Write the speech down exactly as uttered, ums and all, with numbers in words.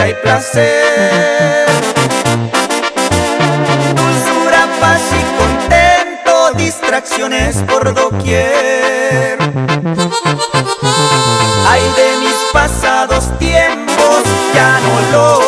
dicha y placer. Dulzura, paz y contento, distracciones por doquier. Ay de mis pasados tiempos, ya no lo